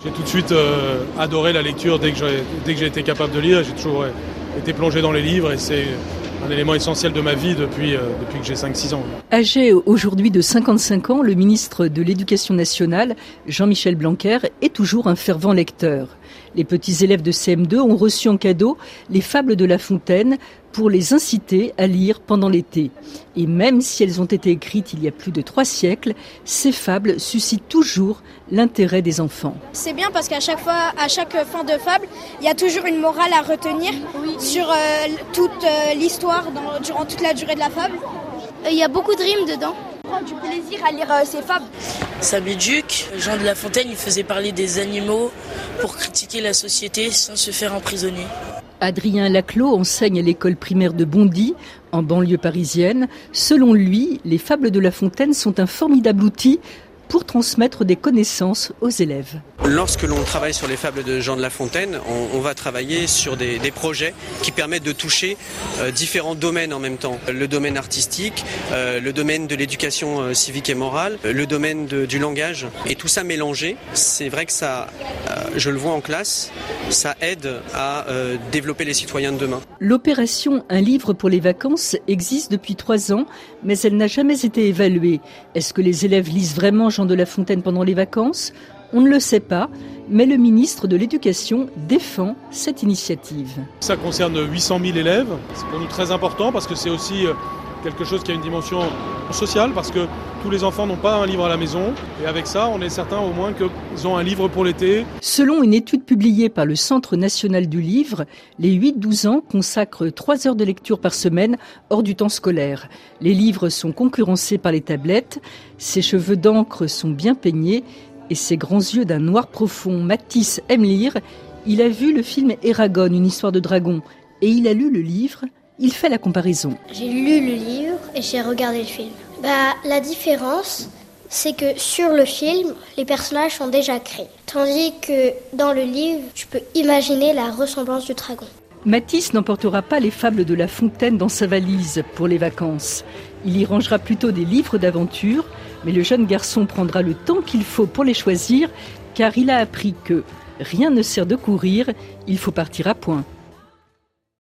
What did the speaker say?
J'ai tout de suite adoré la lecture dès que j'ai été capable de lire. J'ai toujours été plongé dans les livres et c'est un élément essentiel de ma vie depuis que j'ai 5-6 ans. Âgé aujourd'hui de 55 ans, le ministre de l'Éducation nationale, Jean-Michel Blanquer, est toujours un fervent lecteur. Les petits élèves de CM2 ont reçu en cadeau les fables de La Fontaine pour les inciter à lire pendant l'été. Et même si elles ont été écrites il y a plus de 3 siècles, ces fables suscitent toujours l'intérêt des enfants. C'est bien parce qu'à chaque fin de fable, il y a toujours une morale à retenir sur toute l'histoire durant toute la durée de la fable. Il y a beaucoup de rimes dedans. On prend du plaisir à lire ces fables. Samy Duc, Jean de La Fontaine, il faisait parler des animaux pour critiquer la société sans se faire emprisonner. Adrien Laclos enseigne à l'école primaire de Bondy, en banlieue parisienne. Selon lui, les fables de La Fontaine sont un formidable outil pour transmettre des connaissances aux élèves. Lorsque l'on travaille sur les fables de Jean de La Fontaine, on va travailler sur des projets qui permettent de toucher différents domaines en même temps. Le domaine artistique, le domaine de l'éducation civique et morale, le domaine du langage. Et tout ça mélangé, c'est vrai que ça, je le vois en classe, ça aide à développer les citoyens de demain. L'opération Un livre pour les vacances existe depuis 3 ans, mais elle n'a jamais été évaluée. Est-ce que les élèves lisent vraiment Jean de La Fontaine pendant les vacances ? On ne le sait pas, mais le ministre de l'Éducation défend cette initiative. Ça concerne 800 000 élèves. C'est pour nous très important parce que c'est aussi quelque chose qui a une dimension sociale, parce que tous les enfants n'ont pas un livre à la maison. Et avec ça, on est certain au moins qu'ils ont un livre pour l'été. Selon une étude publiée par le Centre national du livre, les 8-12 ans consacrent 3 heures de lecture par semaine hors du temps scolaire. Les livres sont concurrencés par les tablettes. Ses cheveux d'encre sont bien peignés et ses grands yeux d'un noir profond. Matisse aime lire. Il a vu le film Eragon, une histoire de dragon, et il a lu le livre. Il fait la comparaison. J'ai lu le livre et j'ai regardé le film. La différence, c'est que sur le film, les personnages sont déjà créés. Tandis que dans le livre, tu peux imaginer la ressemblance du dragon. Matisse n'emportera pas les fables de La Fontaine dans sa valise pour les vacances. Il y rangera plutôt des livres d'aventure, mais le jeune garçon prendra le temps qu'il faut pour les choisir, car il a appris que rien ne sert de courir, il faut partir à point.